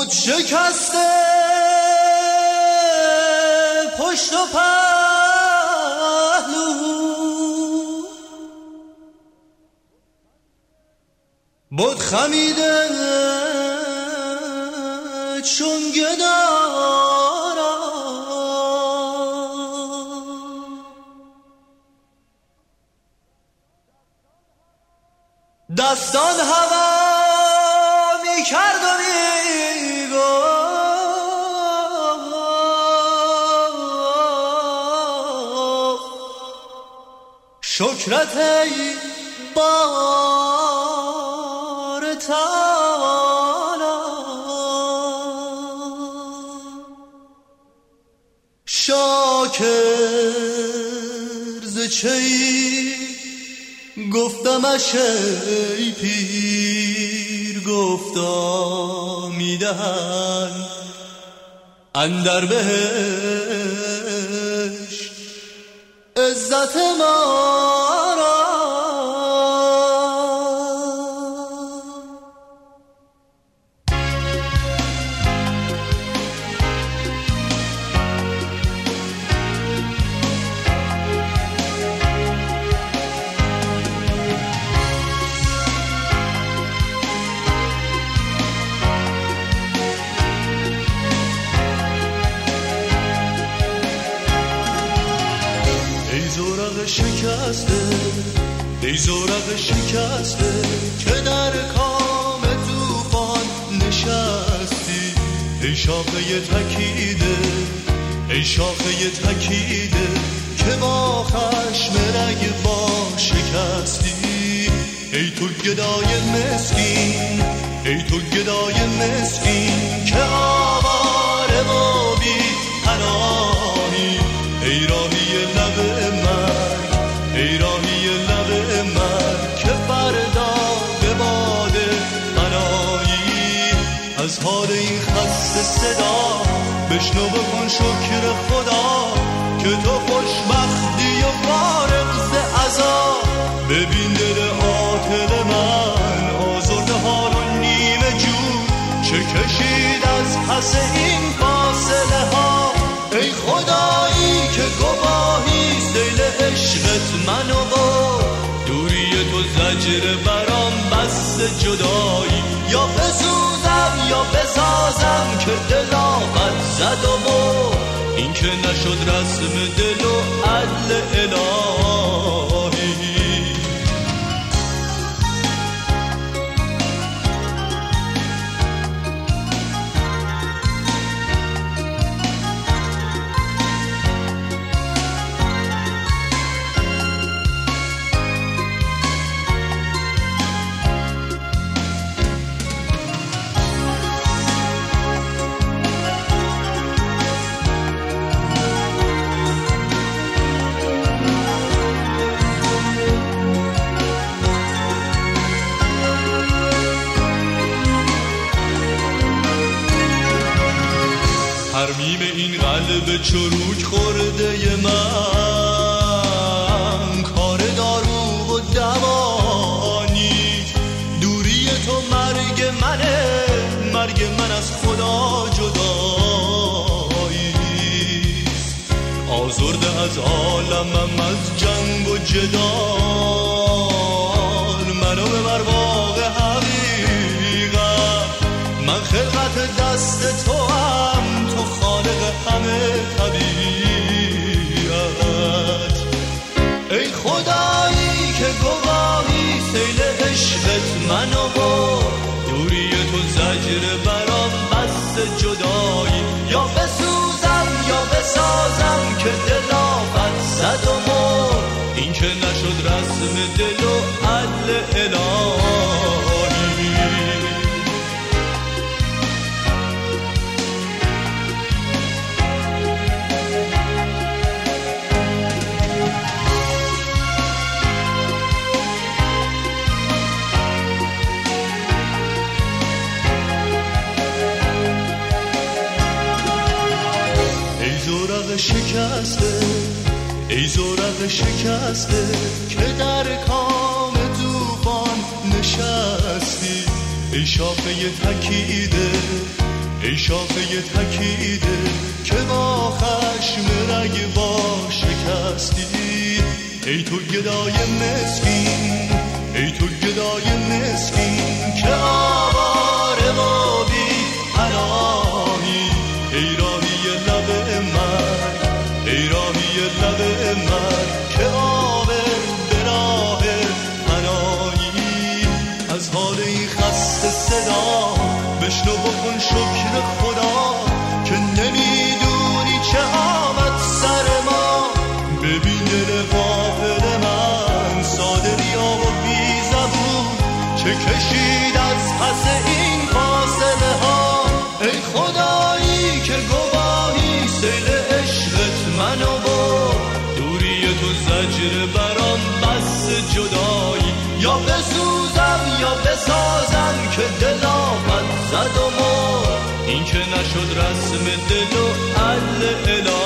بود شکسته پشت و پهلو، بود خمیده چون گدارا، دستان هوا می کرد و می گفت شکرت ای بار تالا، شاکر ز چی گفتمش ای پیر، گفتا میدهن اندر بهشت عزت ما را. ای زورق شکسته که در کام طوفان نشستی، ای شاخه تکیده، ای شاخه تکیده که با خشم رگ با شکستی. ای تو گدای مسکین، ای تو گدای مسکین که آواره و بی پناهی، ای راهی لب مرگ، ای راهی لب مرگ که فردا به باده بنایی. از حال این خسته صدا بشنو بکن شکر خدا که تو خوشبختی و فارغ ز عذاب. ببین دل عاطل من آزرده حال و نیمه جون چه کشید از پس این فاصله ها. ای خدایی که گواهی سیل عشقت منو برد، دوری تو زجر برام بس جدایی. یا بسوزم یا بسازم که دلافت زد و برد، این که نشد رسم دل و عدل الهی. ترمیم این قلب چروک خورده من کار دارو و دوانی. دوری تو مرگ منه، مرگ من از خدا جداییست. آزرده از عالمم از جنگ و جدال، منو ببر باغ حقیقت. من خلقت دست تو هم، تو خالق همه طبیعت. ای خدایی که گواهی سیل عشقت منو برد، دوری تو زجر برام بس جدایی. یا بسوزم یا بسازم که دلافت زد و مرد، این که نشد رسم دل و عدل الهی. شکسته، ای زورق شکسته که در کام طوفان نشستی، ای شاخه تکیده، ای شاخه تکیده که با خشم رگبار شکستی. ای تو گدای مسکین، ای تو گدای مسکین که آواره و بی پناهی. ای راهی لب من، ای راهی لب من که آب به راه پناهی. از حال این خسته صدا بشنو بکن شکر خدا که نمیدونی چه آمد سر ما. ببین دل غافل من ساده بیا و بی زبون چه کشید از پس این فاصله ها. ای خدایی که گواهی سیل عشقت منو برد، دوری تو زجر برام بس جدایی. یا بسوزم یا بسازم که دل آمد زد و مرد، این که نشد رسم دل و عدل الهی.